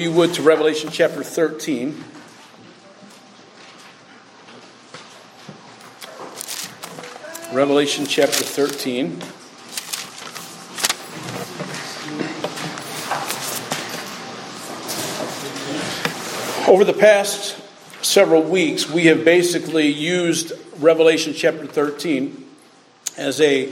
you would, to Revelation chapter 13. Revelation chapter 13. Over the past several weeks, we have basically used Revelation chapter 13 as a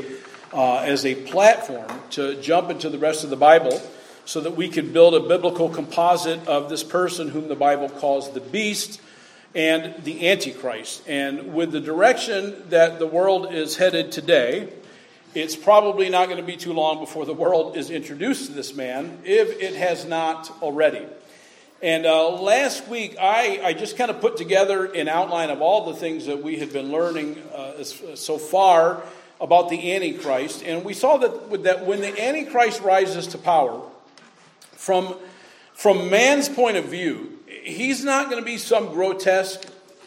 platform to jump into the rest of the Bible so that we could build a biblical composite of this person whom the Bible calls the beast and the Antichrist. And with the direction that the world is headed today, it's probably not going to be too long before the world is introduced to this man, if it has not already. And last week, I just kind of put together an outline of all the things that we had been learning so far about the Antichrist. And we saw that when the Antichrist rises to power, from man's point of view, he's not going to be some grotesque,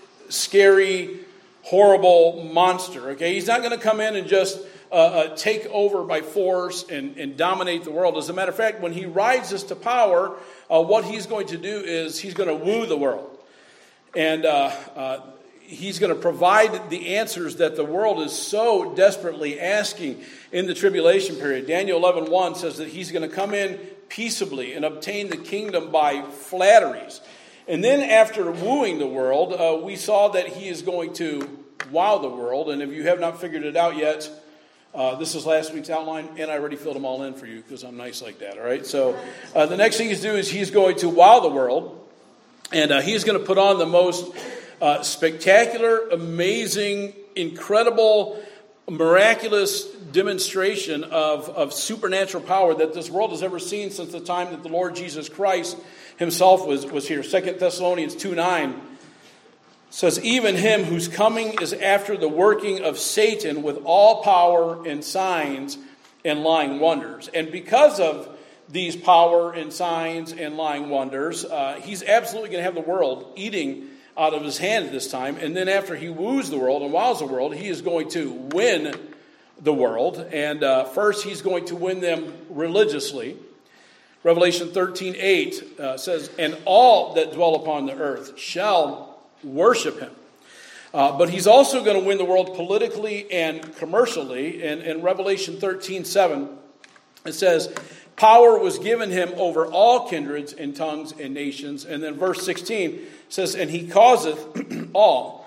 scary, horrible monster. Okay, he's not going to come in and just take over by force and dominate the world. As a matter of fact, when he rises to power, what he's going to do is he's going to woo the world. And he's going to provide the answers that the world is so desperately asking in the tribulation period. Daniel 11:1 says that he's going to come in peaceably and obtain the kingdom by flatteries. And then after wooing the world, we saw that he is going to wow the world. And if you have not figured it out yet, this is last week's outline, and I already filled them all in for you because I'm nice like that, all right? So the next thing he's doing is he's going to wow the world, and he's going to put on the most spectacular, amazing, incredible, miraculous demonstration of supernatural power that this world has ever seen since the time that the Lord Jesus Christ himself was here. 2 Thessalonians 2:9 says, even him whose coming is after the working of Satan with all power and signs and lying wonders. And because of these power and signs and lying wonders, he's absolutely going to have the world eating out of his hand at this time. And then after he woos the world and wows the world, he is going to win the world. And first he's going to win them religiously. Revelation 13:8 says, and all that dwell upon the earth shall worship him. But he's also going to win the world politically and commercially. And in Revelation 13:7, it says, power was given him over all kindreds and tongues and nations. And then verse 16 says, and he causeth all,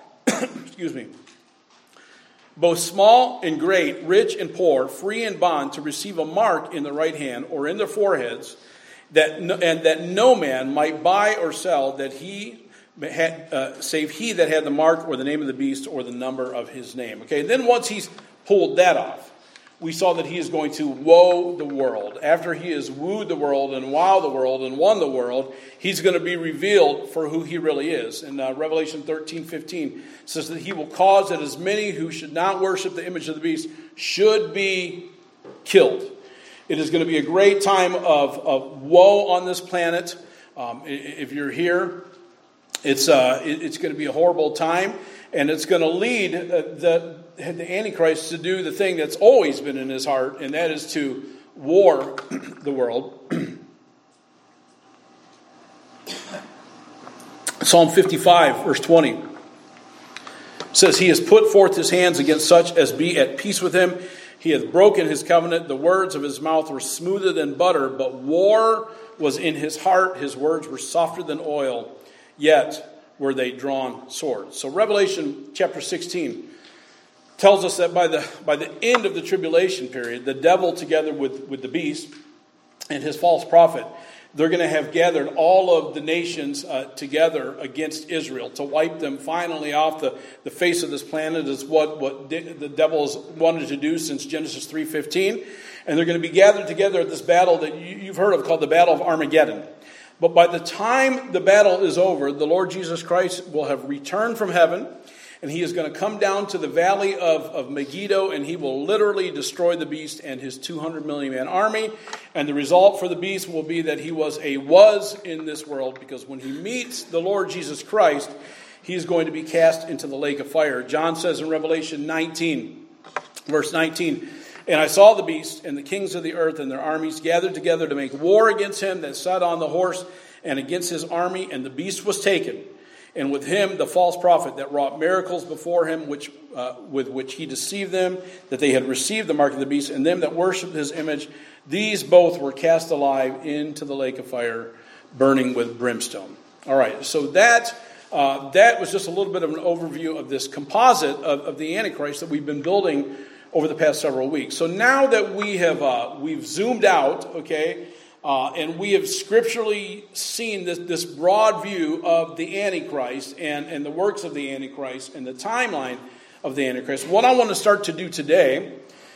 both small and great, rich and poor, free and bond, to receive a mark in the right hand or in their foreheads, and that no man might buy or sell that he had, save he that had the mark or the name of the beast or the number of his name. Okay, and then once he's pulled that off, we saw that he is going to woe the world. After he has wooed the world and wowed the world and won the world, he's going to be revealed for who he really is. And Revelation 13:15 says that he will cause that as many who should not worship the image of the beast should be killed. It is going to be a great time of woe on this planet. If you're here, it's going to be a horrible time, and it's going to lead the Antichrist to do the thing that's always been in his heart, and that is to war the world. Psalm 55, verse 20 says, he has put forth his hands against such as be at peace with him. He hath broken his covenant. The words of his mouth were smoother than butter, but war was in his heart. His words were softer than oil, yet were they drawn swords. So Revelation chapter 16 tells us that by the end of the tribulation period, the devil together with the beast and his false prophet, they're going to have gathered all of the nations together against Israel to wipe them finally off the face of this planet. Is what the devil has wanted to do since Genesis 3:15. And they're going to be gathered together at this battle that you've heard of called the Battle of Armageddon. But by the time the battle is over, the Lord Jesus Christ will have returned from heaven, and he is going to come down to the valley of Megiddo, and he will literally destroy the beast and his 200 million man army. And the result for the beast will be that he was in this world, because when he meets the Lord Jesus Christ, he is going to be cast into the lake of fire. John says in Revelation 19, verse 19, And I saw the beast and the kings of the earth and their armies gathered together to make war against him that sat on the horse and against his army, and the beast was taken. And with him the false prophet that wrought miracles before him, with which he deceived them, that they had received the mark of the beast, and them that worshipped his image. These both were cast alive into the lake of fire, burning with brimstone. All right, so that was just a little bit of an overview of this composite of the Antichrist that we've been building over the past several weeks. So now that we've zoomed out, okay, and we have scripturally seen this broad view of the Antichrist and the works of the Antichrist and the timeline of the Antichrist, what I want to start to do today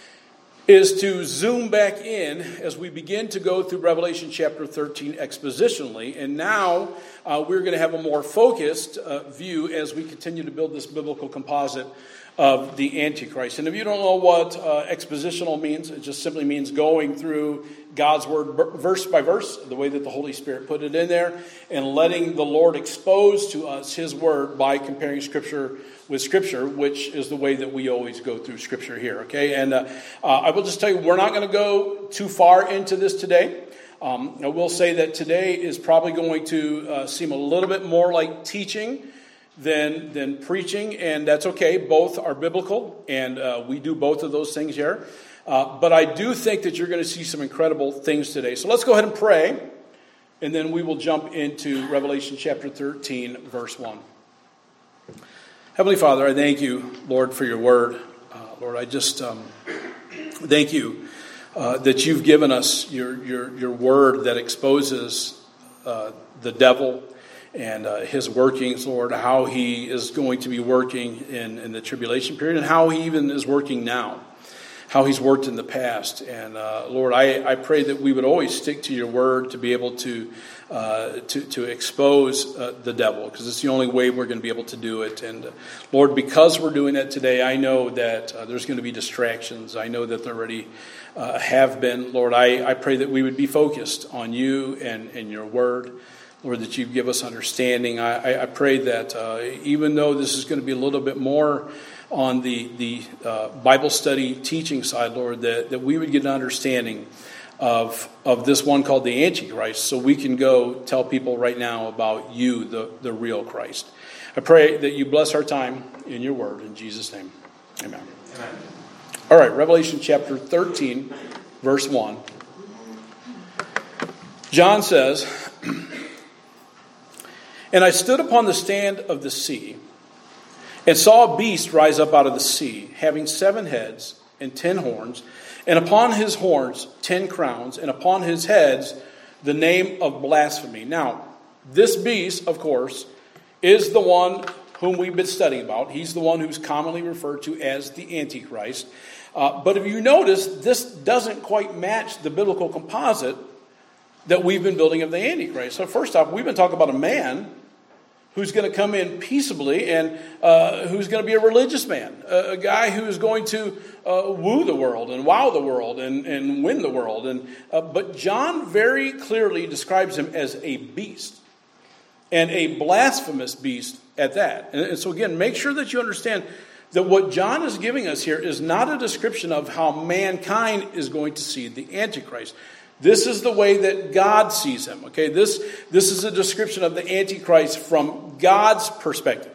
is to zoom back in as we begin to go through Revelation chapter 13 expositionally. And now we're going to have a more focused view as we continue to build this biblical composite of the Antichrist. And if you don't know what expositional means, it just simply means going through God's word verse by verse, the way that the Holy Spirit put it in there, and letting the Lord expose to us his word by comparing Scripture with Scripture, which is the way that we always go through Scripture here, okay? And I will just tell you, we're not going to go too far into this today. I will say that today is probably going to seem a little bit more like teaching than preaching, and that's okay. Both are biblical, and we do both of those things here. But I do think that you're going to see some incredible things today. So let's go ahead and pray, and then we will jump into Revelation chapter 13, verse 1. Heavenly Father, I thank you, Lord, for your word. Lord, I just thank you that you've given us your word that exposes the devil and his workings, Lord, how he is going to be working in the tribulation period and how he even is working now, how he's worked in the past. And Lord, I pray that we would always stick to your word to be able to expose the devil, because it's the only way we're going to be able to do it. And Lord, because we're doing that today, I know that there's going to be distractions. I know that there already have been. Lord, I pray that we would be focused on you and your word. Lord, that you give us understanding. I pray that even though this is going to be a little bit more on the Bible study teaching side, Lord, that we would get an understanding of this one called the Antichrist, so we can go tell people right now about you, the real Christ. I pray that you bless our time in your word. In Jesus' name, amen. Amen. All right, Revelation chapter 13, verse 1. John says, "And I stood upon the stand of the sea, and saw a beast rise up out of the sea, having 7 heads and 10 horns, and upon his horns 10 crowns, and upon his heads the name of blasphemy." Now, this beast, of course, is the one whom we've been studying about. He's the one who's commonly referred to as the Antichrist. But if you notice, this doesn't quite match the biblical composite that we've been building of the Antichrist. So first off, we've been talking about a man who's going to come in peaceably and who's going to be a religious man, a guy who is going to woo the world and wow the world and win the world. But John very clearly describes him as a beast, and a blasphemous beast at that. And so again, make sure that you understand that what John is giving us here is not a description of how mankind is going to see the Antichrist. This is the way that God sees him. Okay, this is a description of the Antichrist from God's perspective.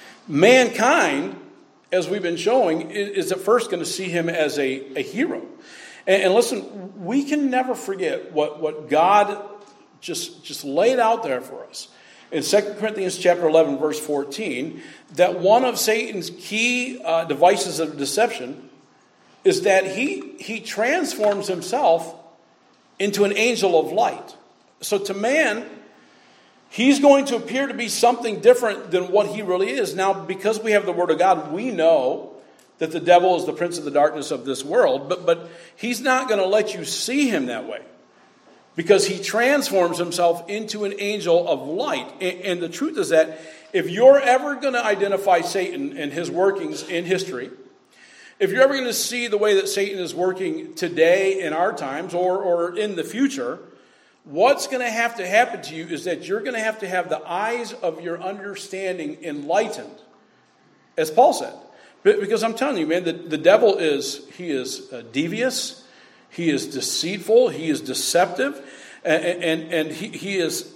Mankind, as we've been showing, is at first going to see him as a hero. And listen, we can never forget what God just laid out there for us. In 2 Corinthians chapter 11, verse 14, that one of Satan's key devices of deception is that he transforms himself into an angel of light. So to man, he's going to appear to be something different than what he really is. Now, because we have the Word of God, we know that the devil is the prince of the darkness of this world, but he's not going to let you see him that way, because he transforms himself into an angel of light. And the truth is that if you're ever going to identify Satan and his workings in history, if you're ever going to see the way that Satan is working today in our times or in the future, what's going to happen to you is that you're going to have the eyes of your understanding enlightened, as Paul said. Because I'm telling you, man, the devil is devious, he is deceitful, he is deceptive. And he is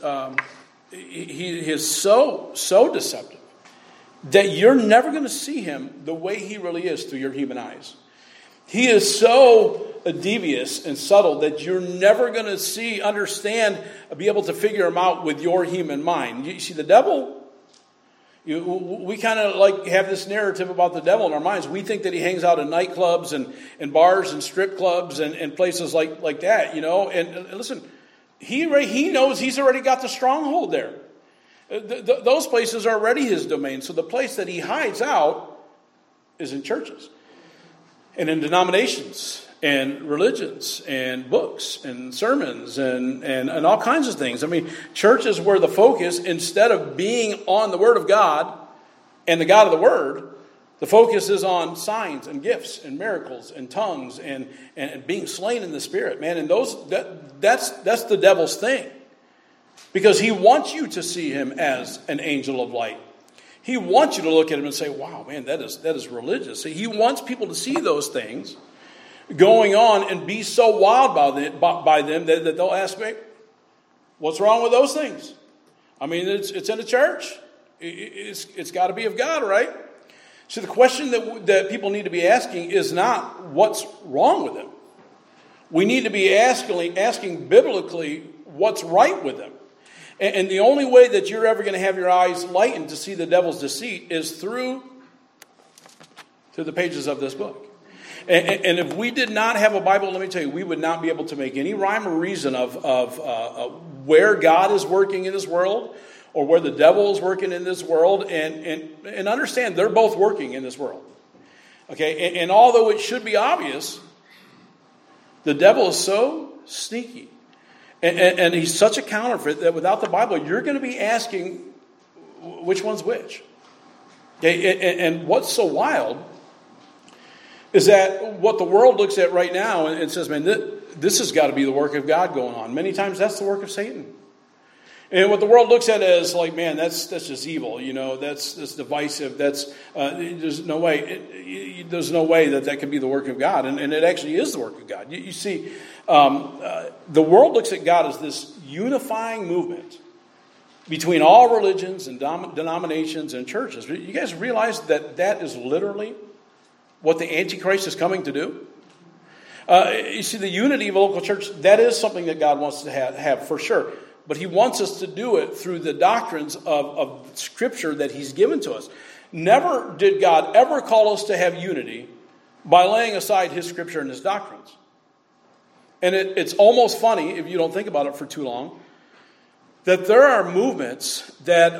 so deceptive that you're never going to see him the way he really is through your human eyes. He is so devious and subtle that you're never going to understand, be able to figure him out with your human mind. You see, the devil, we kind of like have this narrative about the devil in our minds. We think that he hangs out in nightclubs and bars and strip clubs and places like that, And listen, he knows he's already got the stronghold there. Those places are already his domain. So the place that he hides out is in churches and in denominations and religions and books and sermons and all kinds of things. I mean, church is where the focus, instead of being on the Word of God and the God of the Word, the focus is on signs and gifts and miracles and tongues and being slain in the Spirit, man. And that's the devil's thing. Because he wants you to see him as an angel of light. He wants you to look at him and say, wow, man, that is religious. See, he wants people to see those things going on and be so wild by them that they'll ask me, what's wrong with those things? I mean, it's in a church. It's got to be of God, right? So the question that people need to be asking is not what's wrong with them. We need to be asking biblically what's right with them. And the only way that you're ever going to have your eyes lightened to see the devil's deceit is through the pages of this book. And if we did not have a Bible, let me tell you, we would not be able to make any rhyme or reason of where God is working in this world or where the devil is working in this world. And understand, they're both working in this world. Okay, and although it should be obvious, the devil is so sneaky. And he's such a counterfeit that without the Bible, you're going to be asking which one's which. Okay? And what's so wild is that what the world looks at right now and says, man, this has got to be the work of God going on. Many times that's the work of Satan. And what the world looks at as like, man, that's just evil. That's divisive. There's no way. There's no way that can be the work of God. And it actually is the work of God. You see, the world looks at God as this unifying movement between all religions and denominations and churches. You guys realize that is literally what the Antichrist is coming to do? You see, the unity of a local church, that is something that God wants to have for sure. But he wants us to do it through the doctrines of Scripture that he's given to us. Never did God ever call us to have unity by laying aside his Scripture and his doctrines. And it's almost funny, if you don't think about it for too long, that there are movements that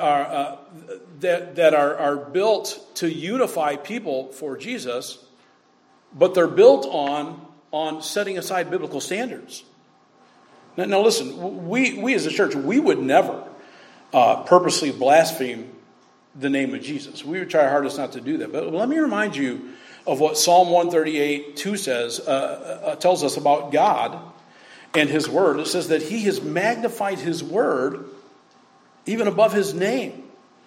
are built to unify people for Jesus, but they're built on setting aside biblical standards. Now listen, we as a church, we would never purposely blaspheme the name of Jesus. We would try our hardest not to do that. But let me remind you of what Psalm 138:2 says, tells us about God and his word. It says that he has magnified his word even above his name.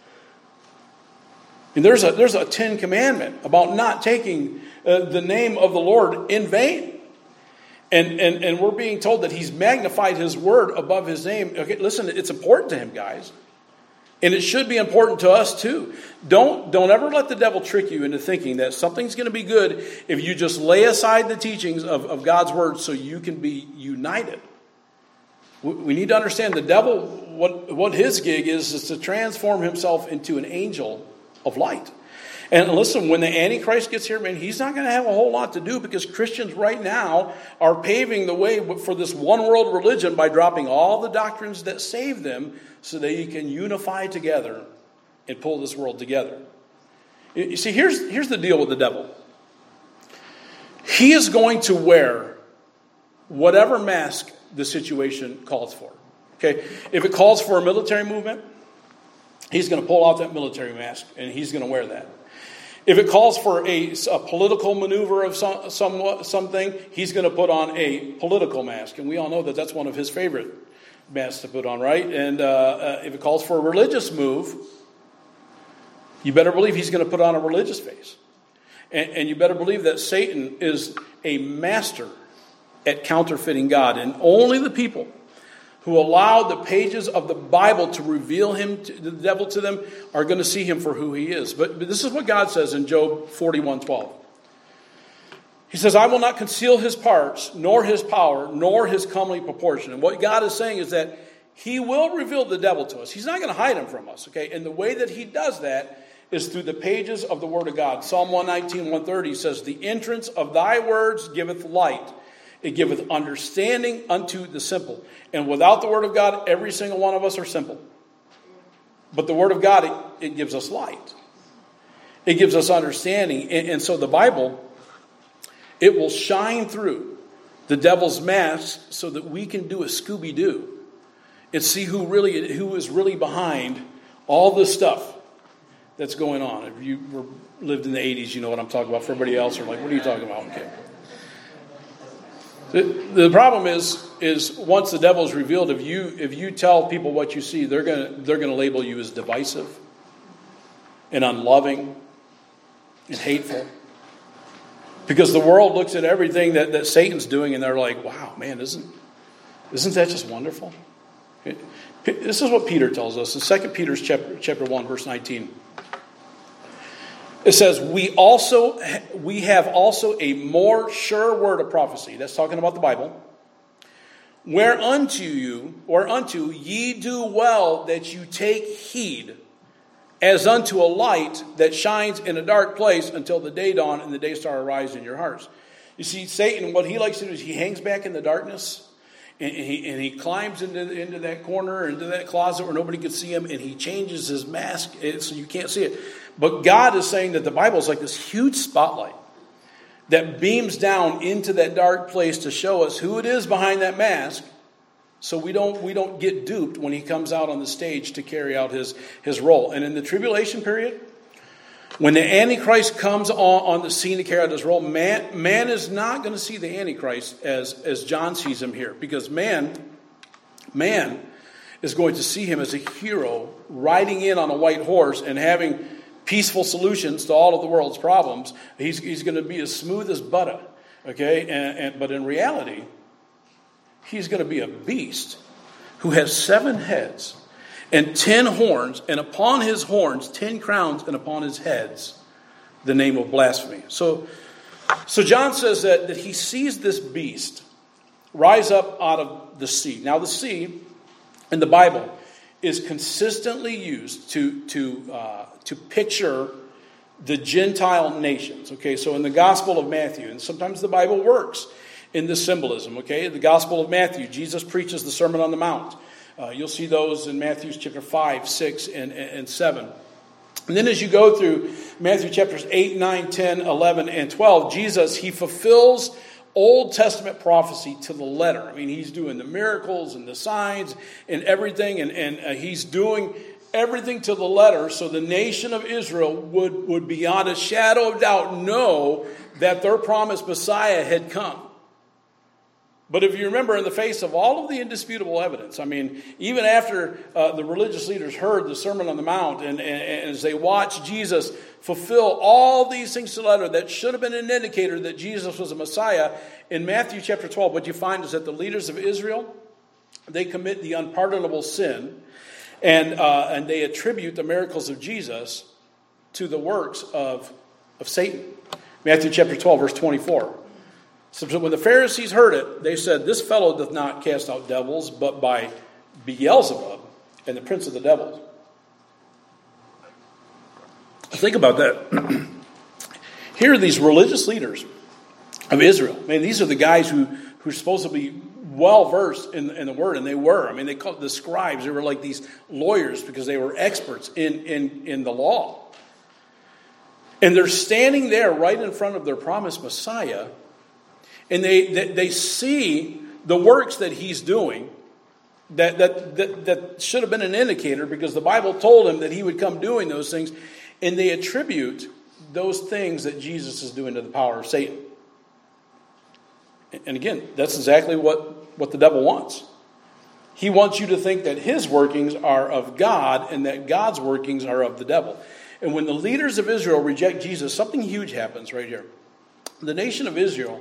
And there's a 10 commandment about not taking the name of the Lord in vain. And we're being told that he's magnified his word above his name. Okay, listen, it's important to him, guys. And it should be important to us too. Don't ever let the devil trick you into thinking that something's going to be good if you just lay aside the teachings of God's word so you can be united. We need to understand the devil, what his gig is to transform himself into an angel of light. And listen, when the Antichrist gets here, man, he's not going to have a whole lot to do because Christians right now are paving the way for this one world religion by dropping all the doctrines that save them so that you can unify together and pull this world together. You see, here's the deal with the devil. He is going to wear whatever mask the situation calls for. Okay, if it calls for a military movement, he's going to pull out that military mask and he's going to wear that. If it calls for a political maneuver of something, he's going to put on a political mask. And we all know that that's one of his favorite masks to put on, right? And if it calls for a religious move, you better believe he's going to put on a religious face. And you better believe that Satan is a master at counterfeiting God. And only the people who allow the pages of the Bible to reveal the devil to them, are going to see him for who he is. But this is what God says in Job 41:12. He says, I will not conceal his parts, nor his power, nor his comely proportion. And what God is saying is that he will reveal the devil to us. He's not going to hide him from us, okay? And the way that he does that is through the pages of the Word of God. Psalm 119, 130 says, the entrance of thy words giveth light. It giveth understanding unto the simple. And without the Word of God, every single one of us are simple. But the Word of God, it gives us light. It gives us understanding. And so the Bible, it will shine through the devil's mask so that we can do a Scooby-Doo and see who is really behind all this stuff that's going on. If you lived in the 80s, you know what I'm talking about. For everybody else, are like, what are you talking about? Okay. The problem is once the devil is revealed, if you tell people what you see, they're gonna label you as divisive and unloving and hateful. Because the world looks at everything that Satan's doing and they're like, wow, man, isn't that just wonderful? This is what Peter tells us in 2 Peter chapter 1, verse 19. It says, we have also a more sure word of prophecy. That's talking about the Bible. Whereunto ye do well that you take heed, as unto a light that shines in a dark place until the day dawn and the day star arise in your hearts. You see, Satan, what he likes to do is he hangs back in the darkness and he climbs into that corner, into that closet where nobody can see him, and he changes his mask so you can't see it. But God is saying that the Bible is like this huge spotlight that beams down into that dark place to show us who it is behind that mask, so we don't get duped when he comes out on the stage to carry out his role. And in the tribulation period, when the Antichrist comes on the scene to carry out his role, man is not going to see the Antichrist as John sees him here, because man is going to see him as a hero riding in on a white horse and having peaceful solutions to all of the world's problems. He's going to be as smooth as butter, okay? But in reality, he's going to be a beast who has 7 heads and 10 horns, and upon his horns 10 crowns, and upon his heads the name of blasphemy. So John says that he sees this beast rise up out of the sea. Now the sea in the Bible is consistently used to picture the Gentile nations. Okay, so in the Gospel of Matthew, and sometimes the Bible works in this symbolism. Okay, the Gospel of Matthew, Jesus preaches the Sermon on the Mount. You'll see those in Matthew chapter 5, 6, and 7. And then as you go through Matthew chapters 8, 9, 10, 11, and 12, Jesus, he fulfills Old Testament prophecy to the letter. I mean, he's doing the miracles and the signs and everything, and he's doing everything to the letter so the nation of Israel would beyond a shadow of doubt know that their promised Messiah had come. But if you remember, in the face of all of the indisputable evidence, I mean, even after the religious leaders heard the Sermon on the Mount, and as they watched Jesus fulfill all these things to the letter that should have been an indicator that Jesus was a Messiah, in Matthew chapter 12, what you find is that the leaders of Israel, they commit the unpardonable sin, and they attribute the miracles of Jesus to the works of Satan. Matthew chapter 12, verse 24. So when the Pharisees heard it, they said, this fellow doth not cast out devils, but by Beelzebub and the prince of the devils. Think about that. Here are these religious leaders of Israel. I mean, these are the guys who are supposed to be well-versed in the word, and they were. I mean, they called the scribes. They were like these lawyers because they were experts in the law. And they're standing there right in front of their promised Messiah, and they see the works that he's doing that should have been an indicator, because the Bible told him that he would come doing those things, and they attribute those things that Jesus is doing to the power of Satan. And again, that's exactly what the devil wants. He wants you to think that his workings are of God and that God's workings are of the devil. And when the leaders of Israel reject Jesus, something huge happens right here. The nation of Israel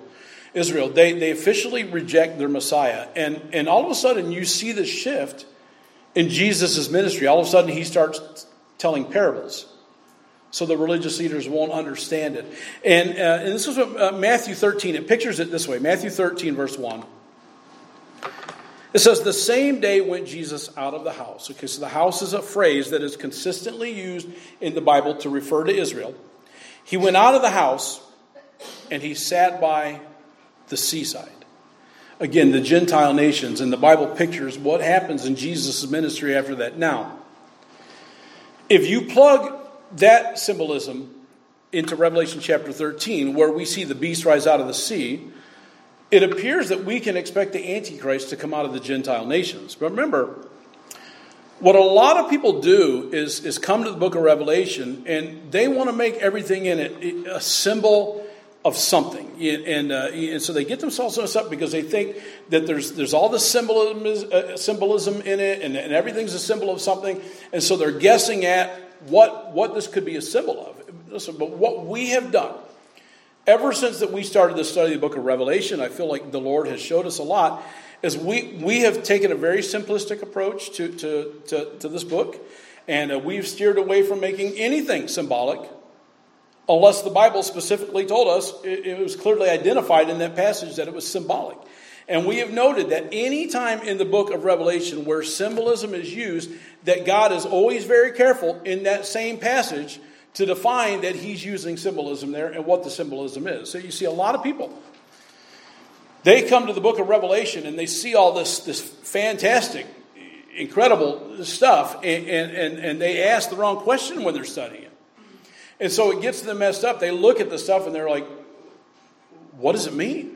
Israel, they officially reject their Messiah. And all of a sudden you see the shift in Jesus' ministry. All of a sudden he starts telling parables, so the religious leaders won't understand it. And this is what Matthew 13, it pictures it this way. Matthew 13, verse 1. It says, the same day went Jesus out of the house. Okay, so the house is a phrase that is consistently used in the Bible to refer to Israel. He went out of the house and he sat by the seaside. Again, the Gentile nations, and the Bible pictures what happens in Jesus' ministry after that. Now, if you plug that symbolism into Revelation chapter 13, where we see the beast rise out of the sea, it appears that we can expect the Antichrist to come out of the Gentile nations. But remember, what a lot of people do is come to the book of Revelation, and they want to make everything in it a symbol of something. And so they get themselves messed up because they think that there's all this symbolism in it, and everything's a symbol of something. And so they're guessing at what this could be a symbol of. Listen, but what we have done, ever since that we started to study the book of Revelation, I feel like the Lord has showed us a lot, is we have taken a very simplistic approach to this book, and we've steered away from making anything symbolic, unless the Bible specifically told us it was clearly identified in that passage that it was symbolic. And we have noted that any time in the book of Revelation where symbolism is used, that God is always very careful in that same passage to define that he's using symbolism there and what the symbolism is. So you see a lot of people, they come to the book of Revelation and they see all this fantastic, incredible stuff, and they ask the wrong question when they're studying it. And so it gets them messed up. They look at the stuff and they're like, what does it mean?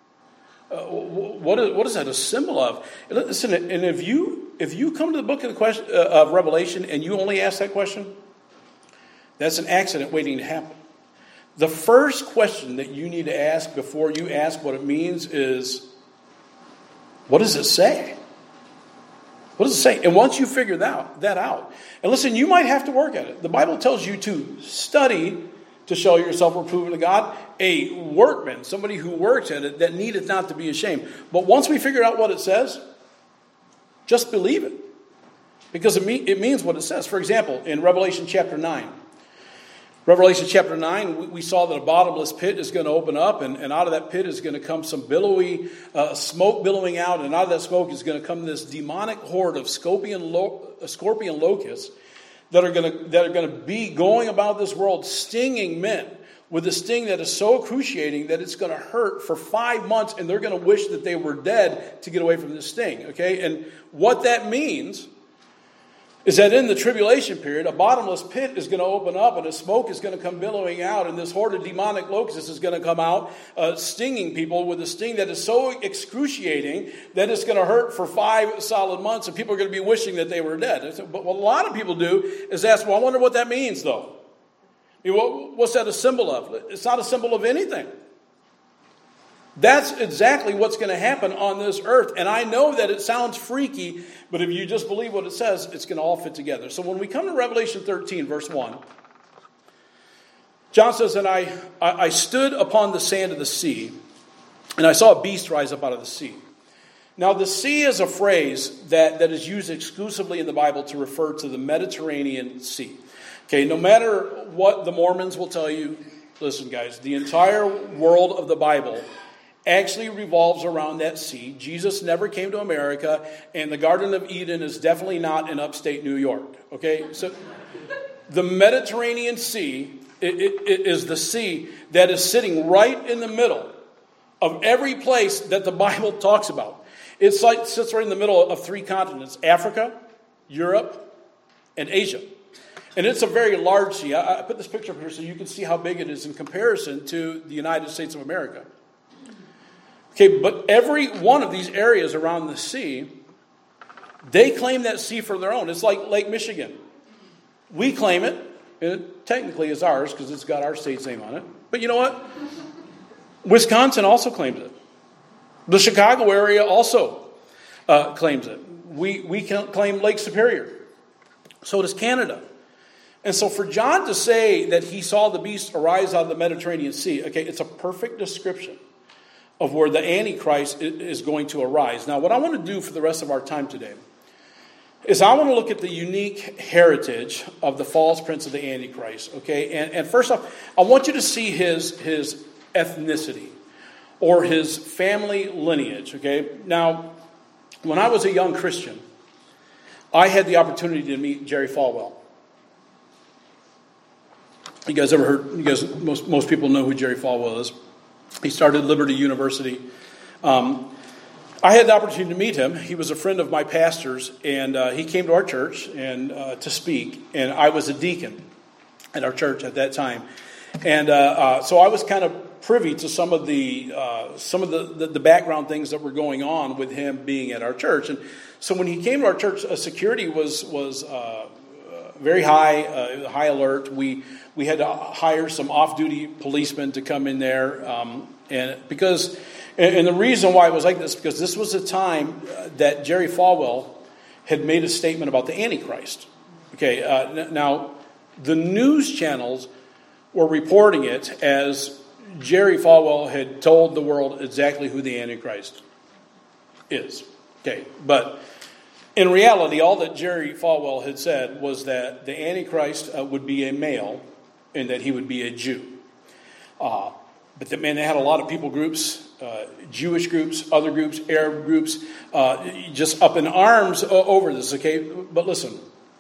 What is that a symbol of? Listen, and if you come to the book of Revelation and you only ask that question, that's an accident waiting to happen. The first question that you need to ask before you ask what it means is, what does it say? What does it say? And once you figure that out, and listen, you might have to work at it. The Bible tells you to study to show yourself approved to God, a workman, somebody who works at it, that needeth not to be ashamed. But once we figure out what it says, just believe it. Because it means what it says. For example, in Revelation chapter 9, we saw that a bottomless pit is going to open up, and out of that pit is going to come some billowy smoke billowing out, and out of that smoke is going to come this demonic horde of scorpion locusts that are going to be going about this world, stinging men with a sting that is so excruciating that it's going to hurt for 5 months, and they're going to wish that they were dead to get away from this sting. Okay, and what that means is that in the tribulation period, a bottomless pit is going to open up, and the smoke is going to come billowing out, and this horde of demonic locusts is going to come out, stinging people with a sting that is so excruciating that it's going to hurt for 5 solid months, and people are going to be wishing that they were dead. But what a lot of people do is ask, well, I wonder what that means, though. I mean, what's that a symbol of? It's not a symbol of anything. That's exactly what's going to happen on this earth. And I know that it sounds freaky, but if you just believe what it says, it's going to all fit together. So when we come to Revelation 13, verse 1, John says, and I stood upon the sand of the sea, and I saw a beast rise up out of the sea. Now, the sea is a phrase that is used exclusively in the Bible to refer to the Mediterranean Sea. Okay, no matter what the Mormons will tell you, listen, guys, the entire world of the Bible actually revolves around that sea. Jesus never came to America, and the Garden of Eden is definitely not in upstate New York. Okay, so the Mediterranean Sea it is the sea that is sitting right in the middle of every place that the Bible talks about. It sits right in the middle of 3 continents: Africa, Europe, and Asia. And it's a very large sea. I put this picture up here so you can see how big it is in comparison to the United States of America. Okay, but every one of these areas around the sea, they claim that sea for their own. It's like Lake Michigan. We claim it, and it technically is ours because it's got our state's name on it. But you know what? Wisconsin also claims it. The Chicago area also claims it. We can claim Lake Superior. So does Canada. And so for John to say that he saw the beast arise out of the Mediterranean Sea, okay, it's a perfect description of where the Antichrist is going to arise. Now, what I want to do for the rest of our time today is I want to look at the unique heritage of the false prince of the Antichrist. Okay, and first off, I want you to see his ethnicity or his family lineage. Okay, now when I was a young Christian, I had the opportunity to meet Jerry Falwell. You guys ever heard? You guys, most people know who Jerry Falwell is. He started Liberty University. I had the opportunity to meet him. He was a friend of my pastor's, and he came to our church and to speak. And I was a deacon at our church at that time, and so I was kind of privy to some of the background things that were going on with him being at our church. And so when he came to our church, security was very high, high alert. We had to hire some off-duty policemen to come in there, and the reason why it was like this, because this was a time that Jerry Falwell had made a statement about the Antichrist. Okay, now the news channels were reporting it as Jerry Falwell had told the world exactly who the Antichrist is. Okay, but in reality, all that Jerry Falwell had said was that the Antichrist would be a male and that he would be a Jew. But they had a lot of people groups, Jewish groups, other groups, Arab groups, just up in arms over this, okay? But listen,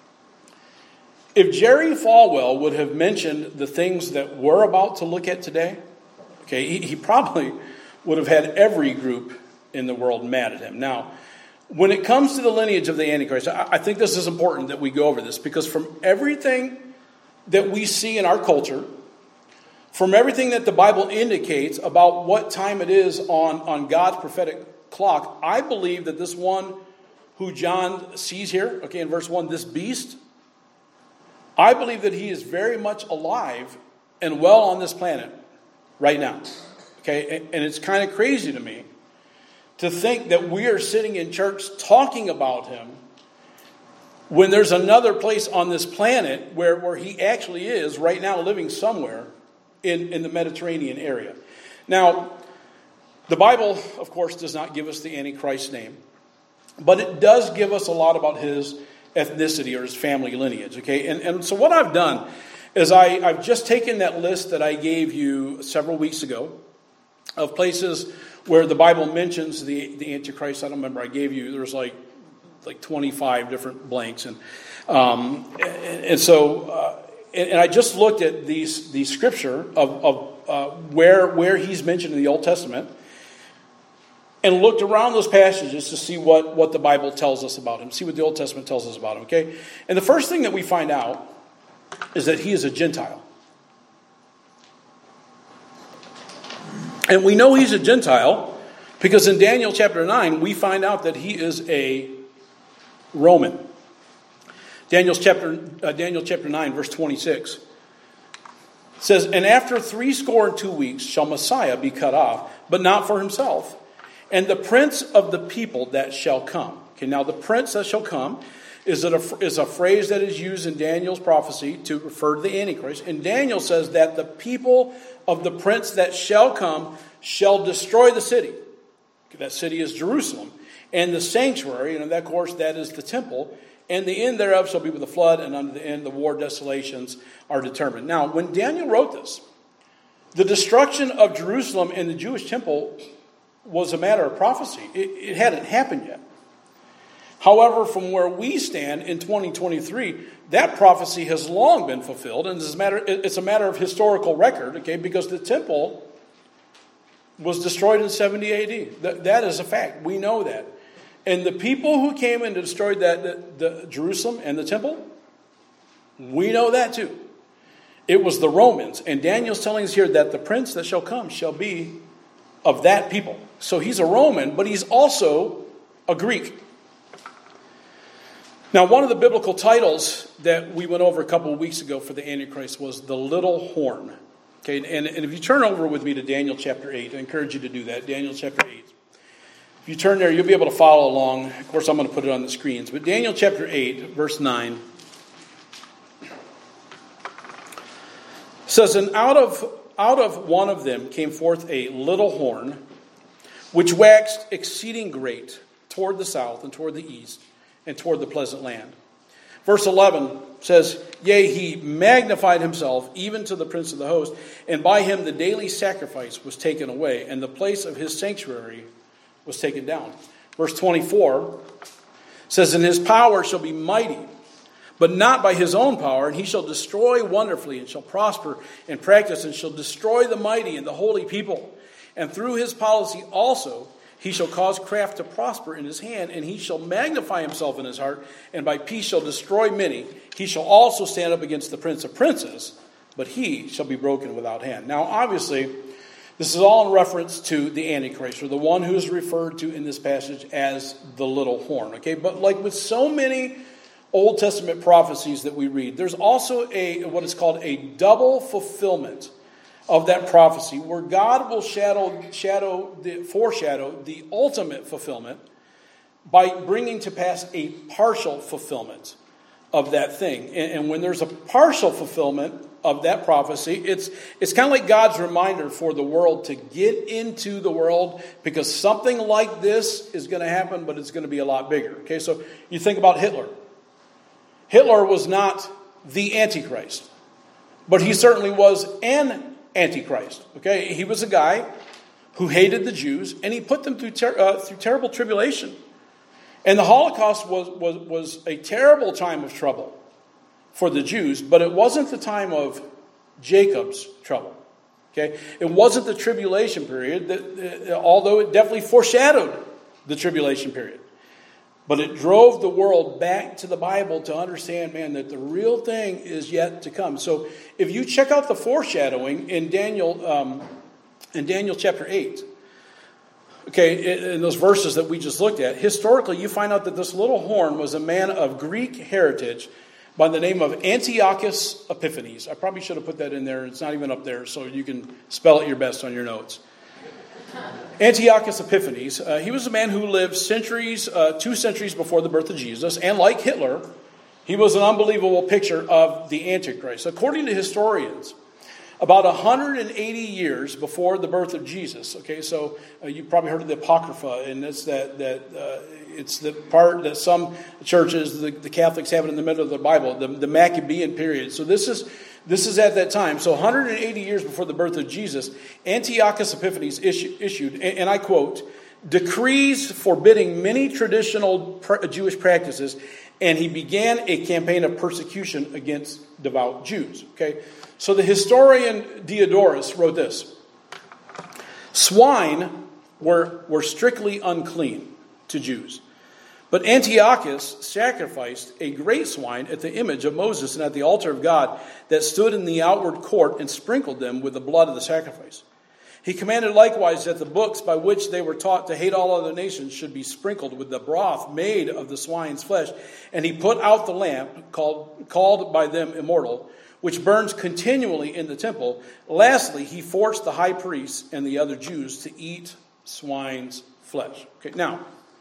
if Jerry Falwell would have mentioned the things that we're about to look at today, okay, he probably would have had every group in the world mad at him. Now, when it comes to the lineage of the Antichrist, I think this is important that we go over this, because from everything that we see in our culture, from everything that the Bible indicates about what time it is on God's prophetic clock, I believe that this one who John sees here, okay, in verse 1, this beast, I believe that he is very much alive and well on this planet right now. Okay, and it's kind of crazy to me to think that we are sitting in church talking about him when there's another place on this planet where he actually is right now living somewhere in the Mediterranean area. Now, the Bible, of course, does not give us the Antichrist's name, but it does give us a lot about his ethnicity or his family lineage. Okay, and so what I've done is I've just taken that list that I gave you several weeks ago of places where the Bible mentions the Antichrist. I don't remember, I gave you, there's like 25 different blanks. And I just looked at the scripture of where he's mentioned in the Old Testament and looked around those passages to see what the Bible tells us about him, see what the Old Testament tells us about him, okay? And the first thing that we find out is that he is a Gentile. And we know he's a Gentile because in Daniel chapter 9, we find out that he is a Roman. Daniel chapter 9, verse 26 says, "And after 62 weeks shall Messiah be cut off, but not for himself, and the prince of the people that shall come." Okay, now the prince that shall come is a phrase that is used in Daniel's prophecy to refer to the Antichrist. And Daniel says that the people of the prince that shall come shall destroy the city. That city is Jerusalem. And the sanctuary, and of course that is the temple. And the end thereof shall be with a flood, and unto the end the war desolations are determined. Now, when Daniel wrote this, the destruction of Jerusalem and the Jewish temple was a matter of prophecy. It hadn't happened yet. However, from where we stand in 2023, that prophecy has long been fulfilled, and it's a matter of historical record, okay, because the temple was destroyed in 70 AD. That is a fact. We know that. And the people who came in and destroyed the Jerusalem and the temple, we know that too. It was the Romans. And Daniel's telling us here that the prince that shall come shall be of that people. So he's a Roman, but he's also a Greek. Now, one of the biblical titles that we went over a couple of weeks ago for the Antichrist was the little horn. Okay, and if you turn over with me to Daniel chapter 8, I encourage you to do that, Daniel chapter 8. If you turn there, you'll be able to follow along. Of course, I'm going to put it on the screens. But Daniel chapter 8, verse 9, says, "And out of one of them came forth a little horn, which waxed exceeding great toward the south and toward the east and toward the pleasant land. Verse 11 says, Yea, he magnified himself even to the prince of the host, and by him the daily sacrifice was taken away, and the place of his sanctuary was taken down. Verse 24 says, And his power shall be mighty, but not by his own power, and he shall destroy wonderfully, and shall prosper in practice, and shall destroy the mighty and the holy people. And through his policy also he shall cause craft to prosper in his hand, and he shall magnify himself in his heart, and by peace shall destroy many. He shall also stand up against the prince of princes, but he shall be broken without hand. Now, obviously, this is all in reference to the Antichrist, or the one who is referred to in this passage as the little horn. Okay, but like with so many Old Testament prophecies that we read, there's also what is called a double fulfillment of that prophecy, where God will foreshadow the ultimate fulfillment by bringing to pass a partial fulfillment of that thing. And when there's a partial fulfillment of that prophecy, it's kind of like God's reminder for the world to get into the world, because something like this is going to happen, but it's going to be a lot bigger. Okay, so you think about Hitler. Hitler was not the Antichrist, but he certainly was an Antichrist. Okay, he was a guy who hated the Jews, and he put them through terrible tribulation. And the Holocaust was a terrible time of trouble for the Jews, but it wasn't the time of Jacob's trouble. Okay, it wasn't the tribulation period, although it definitely foreshadowed the tribulation period. But it drove the world back to the Bible to understand, man, that the real thing is yet to come. So if you check out the foreshadowing in Daniel chapter 8, okay, in those verses that we just looked at, historically you find out that this little horn was a man of Greek heritage by the name of Antiochus Epiphanes. I probably should have put that in there. It's not even up there, so you can spell it your best on your notes. Antiochus Epiphanes, he was a man who lived 2 centuries before the birth of Jesus, and like Hitler, he was an unbelievable picture of the Antichrist. According to historians, about 180 years before the birth of Jesus, okay, so you probably heard of the Apocrypha, and it's it's the part that some churches, the Catholics, have it in the middle of the Bible, the Maccabean period. So this is at that time. So 180 years before the birth of Jesus, Antiochus Epiphanes issued, and I quote, decrees forbidding many traditional Jewish practices, and he began a campaign of persecution against devout Jews. Okay, so the historian Diodorus wrote this: swine were strictly unclean to Jews, but Antiochus sacrificed a great swine at the image of Moses and at the altar of God that stood in the outward court, and sprinkled them with the blood of the sacrifice. He commanded likewise that the books by which they were taught to hate all other nations should be sprinkled with the broth made of the swine's flesh. And he put out the lamp, called by them immortal, which burns continually in the temple. Lastly, he forced the high priests and the other Jews to eat swine's flesh. Okay, now,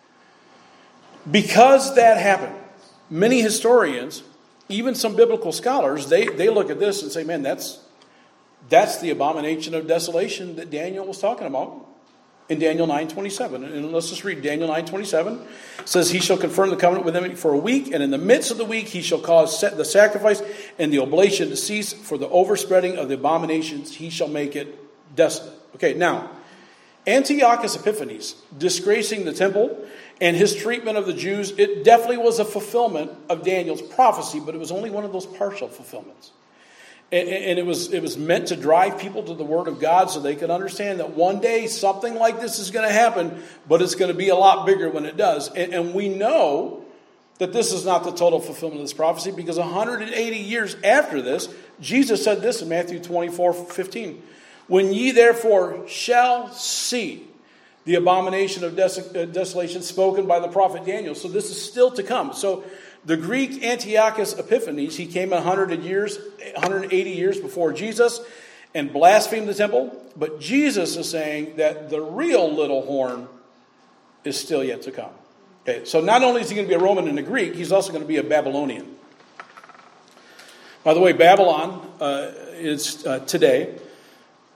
because that happened, many historians, even some biblical scholars, they look at this and say, man, that's the abomination of desolation that Daniel was talking about in Daniel 9:27. And let's just read Daniel 9:27. It says, he shall confirm the covenant with them for a week, and in the midst of the week he shall cause the sacrifice and the oblation to cease, for the overspreading of the abominations he shall make it desolate. Okay, now, Antiochus Epiphanes disgracing the temple and his treatment of the Jews, it definitely was a fulfillment of Daniel's prophecy, but it was only one of those partial fulfillments. And it was meant to drive people to the Word of God so they could understand that one day something like this is going to happen, but it's going to be a lot bigger when it does. And we know that this is not the total fulfillment of this prophecy, because 180 years after this, Jesus said this in Matthew 24:15. When ye therefore shall see the abomination of desolation spoken by the prophet Daniel. So this is still to come. So the Greek Antiochus Epiphanes, he came 180 years before Jesus and blasphemed the temple. But Jesus is saying that the real little horn is still yet to come. Okay, so not only is he going to be a Roman and a Greek, he's also going to be a Babylonian. By the way, Babylon is today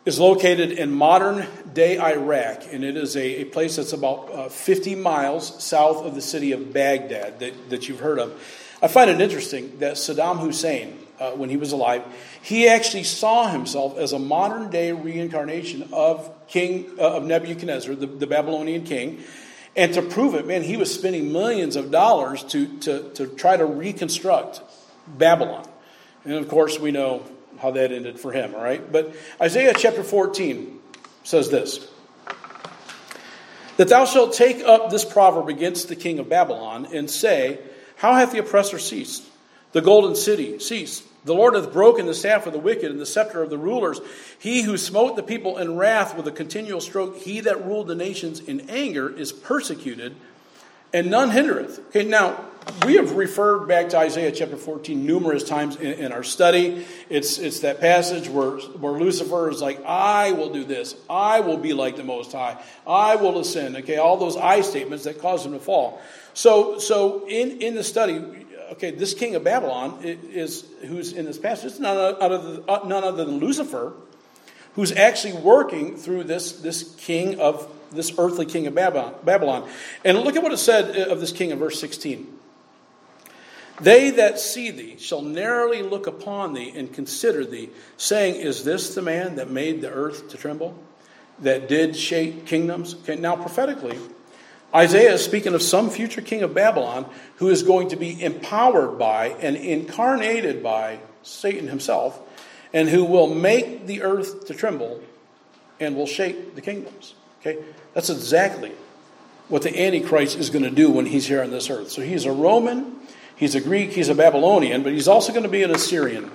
is located in modern-day Iraq, and it is a place that's about 50 miles south of the city of Baghdad that you've heard of. I find it interesting that Saddam Hussein, when he was alive, he actually saw himself as a modern-day reincarnation of of Nebuchadnezzar, the Babylonian king. And to prove it, man, he was spending millions of dollars to try to reconstruct Babylon. And of course, we know how that ended for him, all right? But Isaiah chapter 14 says this: that thou shalt take up this proverb against the king of Babylon, and say, how hath the oppressor ceased? The golden city ceased. The Lord hath broken the staff of the wicked and the scepter of the rulers. He who smote the people in wrath with a continual stroke, he that ruled the nations in anger, is persecuted, and none hindereth. Okay, now, we have referred back to Isaiah chapter 14 numerous times in our study. It's that passage where Lucifer is like, I will do this. I will be like the Most High. I will ascend. Okay, all those I statements that cause him to fall. So in the study, okay, this king of Babylon who's in this passage, is none other than Lucifer, who's actually working through this king of this earthly king of Babylon. And look at what it said of this king in verse 16. They that see thee shall narrowly look upon thee and consider thee, saying, is this the man that made the earth to tremble, that did shake kingdoms? Okay, now prophetically, Isaiah is speaking of some future king of Babylon who is going to be empowered by and incarnated by Satan himself, and who will make the earth to tremble and will shake the kingdoms. Okay, that's exactly what the Antichrist is going to do when he's here on this earth. So he's a Roman, he's a Greek, he's a Babylonian, but he's also going to be an Assyrian.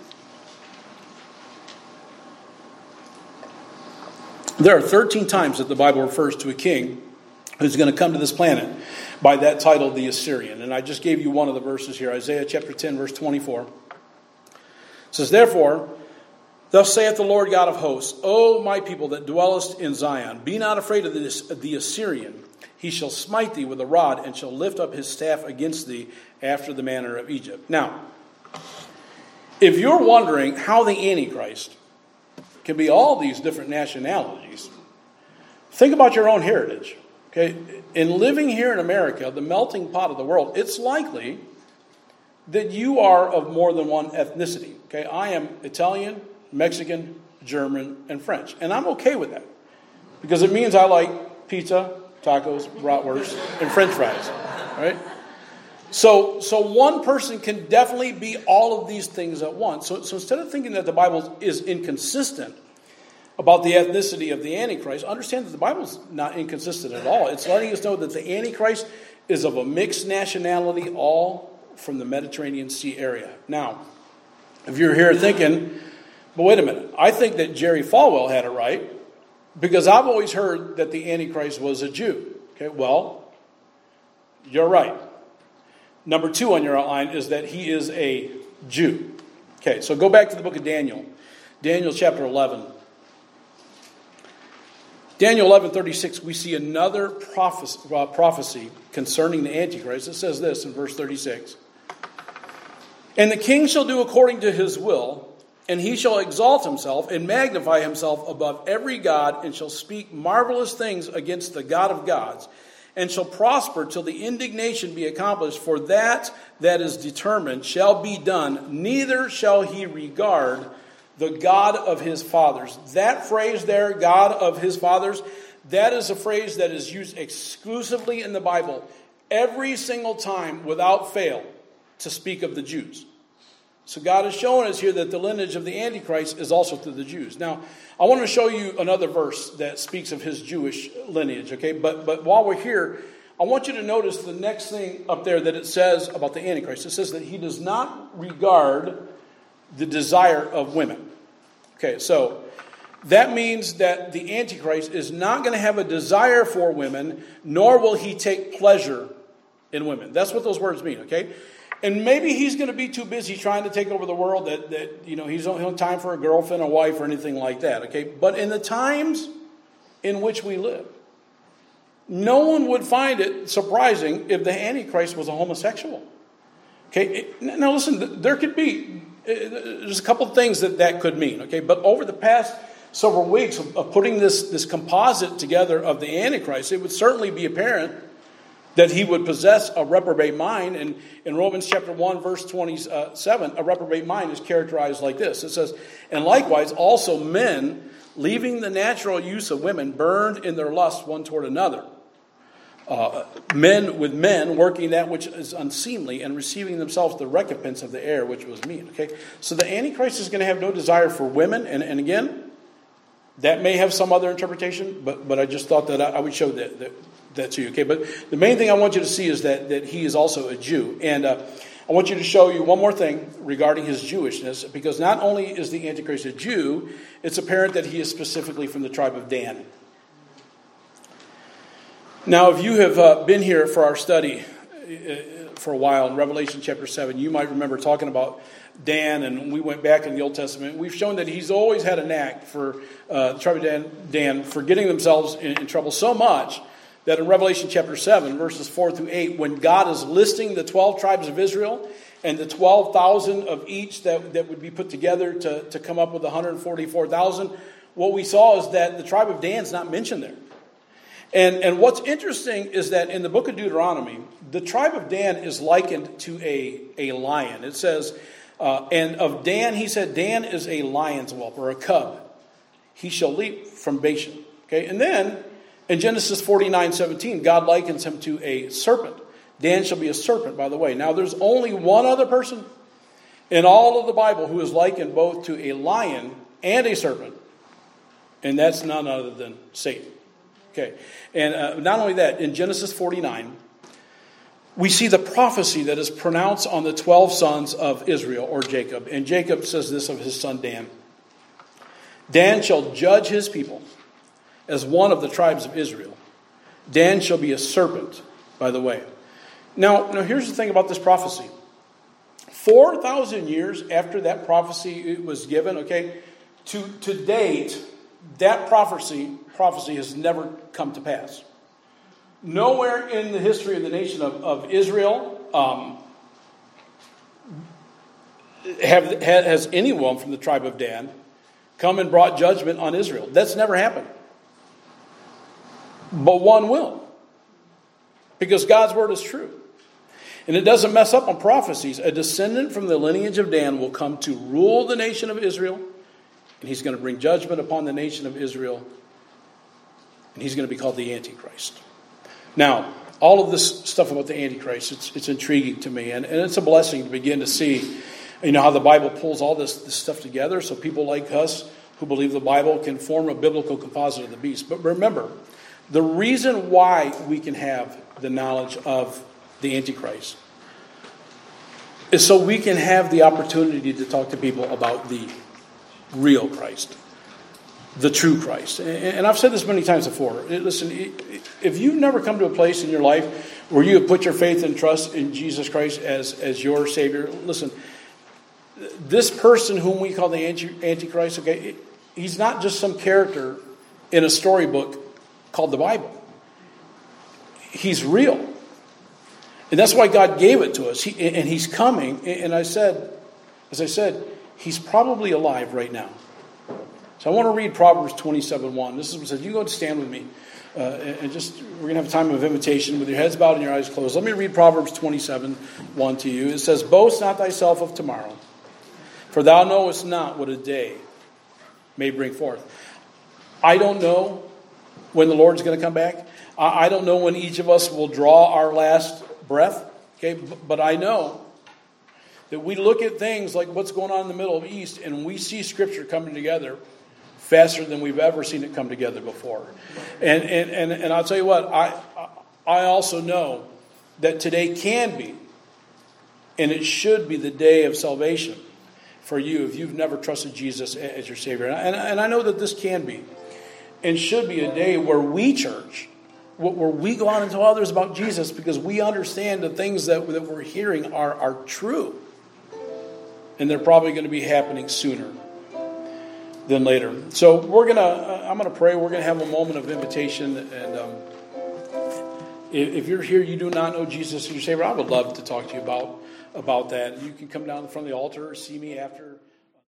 There are 13 times that the Bible refers to a king who's going to come to this planet by that title, the Assyrian. And I just gave you one of the verses here, Isaiah chapter 10, verse 24. It says, therefore, thus saith the Lord God of hosts, O my people that dwellest in Zion, be not afraid of the Assyrian. He shall smite thee with a rod, and shall lift up his staff against thee after the manner of Egypt. Now, if you're wondering how the Antichrist can be all these different nationalities, think about your own heritage. Okay, in living here in America, the melting pot of the world, it's likely that you are of more than one ethnicity. Okay, I am Italian, Mexican, German, and French. And I'm okay with that, because it means I like pizza, tacos, bratwurst, and French fries. Right? So one person can definitely be all of these things at once. So instead of thinking that the Bible is inconsistent about the ethnicity of the Antichrist, understand that the Bible's not inconsistent at all. It's letting us know that the Antichrist is of a mixed nationality, all from the Mediterranean Sea area. Now, if you're here thinking, but wait a minute, I think that Jerry Falwell had it right, because I've always heard that the Antichrist was a Jew. Okay, well, you're right. Number 2 on your outline is that he is a Jew. Okay, so go back to the book of Daniel. Daniel chapter 11. Daniel 11:36, we see another prophecy concerning the Antichrist. It says this in verse 36. And the king shall do according to his will, and he shall exalt himself and magnify himself above every god, and shall speak marvelous things against the God of gods, and shall prosper till the indignation be accomplished, for that is determined shall be done, neither shall he regard the God of his fathers. That phrase there, God of his fathers, that is a phrase that is used exclusively in the Bible every single time without fail to speak of the Jews. So God is showing us here that the lineage of the Antichrist is also through the Jews. Now, I want to show you another verse that speaks of his Jewish lineage, okay? But while we're here, I want you to notice the next thing up there that it says about the Antichrist. It says that he does not regard the desire of women. Okay, so that means that the Antichrist is not going to have a desire for women, nor will he take pleasure in women. That's what those words mean, okay? And maybe he's going to be too busy trying to take over the world that he's don't have time for a girlfriend, a wife, or anything like that, okay? But in the times in which we live, no one would find it surprising if the Antichrist was a homosexual. Okay, now listen, there could be, there's a couple of things that could mean, okay? But over the past several weeks of putting this composite together of the Antichrist, it would certainly be apparent that he would possess a reprobate mind. And in Romans chapter 1, verse 27, a reprobate mind is characterized like this. It says, and likewise also men, leaving the natural use of women, burned in their lust one toward another. Men with men, working that which is unseemly, and receiving themselves the recompense of the error which was mean. Okay, so the Antichrist is going to have no desire for women, and again, that may have some other interpretation, but I just thought that I would show that to you. Okay, but the main thing I want you to see is that he is also a Jew, and I want you to show you one more thing regarding his Jewishness, because not only is the Antichrist a Jew, it's apparent that he is specifically from the tribe of Dan. Now, if you have been here for our study for a while in Revelation chapter 7, you might remember talking about Dan, and we went back in the Old Testament. We've shown that he's always had a knack for the tribe of Dan for getting themselves in trouble so much that in Revelation chapter 7, verses 4 through 8, when God is listing the 12 tribes of Israel and the 12,000 of each that would be put together to come up with 144,000, what we saw is that the tribe of Dan is not mentioned there. And what's interesting is that in the book of Deuteronomy, the tribe of Dan is likened to a lion. It says, and of Dan, he said, Dan is a lion's whelp or a cub. He shall leap from Bashan. Okay, and then in Genesis 49:17, God likens him to a serpent. Dan shall be a serpent, by the way. Now, there's only one other person in all of the Bible who is likened both to a lion and a serpent, and that's none other than Satan. Okay, and not only that, in Genesis 49, we see the prophecy that is pronounced on the 12 sons of Israel, or Jacob. And Jacob says this of his son Dan. Dan shall judge his people as one of the tribes of Israel. Dan shall be a serpent, by the way. Now here's the thing about this prophecy. 4,000 years after that prophecy was given, okay, to date, that prophecy has never come to pass. Nowhere in the history of the nation of Israel has anyone from the tribe of Dan come and brought judgment on Israel. That's never happened. But one will. Because God's word is true. And it doesn't mess up on prophecies. A descendant from the lineage of Dan will come to rule the nation of Israel. And he's going to bring judgment upon the nation of Israel. And he's going to be called the Antichrist. Now, all of this stuff about the Antichrist, it's intriguing to me. And it's a blessing to begin to see, how the Bible pulls all this stuff together. So people like us who believe the Bible can form a biblical composite of the beast. But remember, the reason why we can have the knowledge of the Antichrist is so we can have the opportunity to talk to people about the real Christ, the true Christ. And I've said this many times before. Listen, if you've never come to a place in your life where you have put your faith and trust in Jesus Christ as your Savior, listen, this person whom we call the Antichrist, okay, he's not just some character in a storybook called the Bible. He's real. And that's why God gave it to us. And he's coming. And as I said, he's probably alive right now. So I want to read Proverbs 27:1. This is what it says. You go and stand with me. We're going to have a time of invitation with your heads bowed and your eyes closed. Let me read Proverbs 27:1 to you. It says, boast not thyself of tomorrow, for thou knowest not what a day may bring forth. I don't know when the Lord's going to come back. I don't know when each of us will draw our last breath. Okay, but I know that we look at things like what's going on in the Middle East and we see Scripture coming together faster than we've ever seen it come together before. And I'll tell you what, I also know that today can be, and it should be, the day of salvation for you if you've never trusted Jesus as your Savior. And I know that this can be and should be a day where we, church, where we go out and tell others about Jesus because we understand the things that we're hearing are true. And they're probably going to be happening sooner than later. So I'm going to pray. We're going to have a moment of invitation. And if you're here, you do not know Jesus as your Savior, I would love to talk to you about that. You can come down in front of the altar or see me after.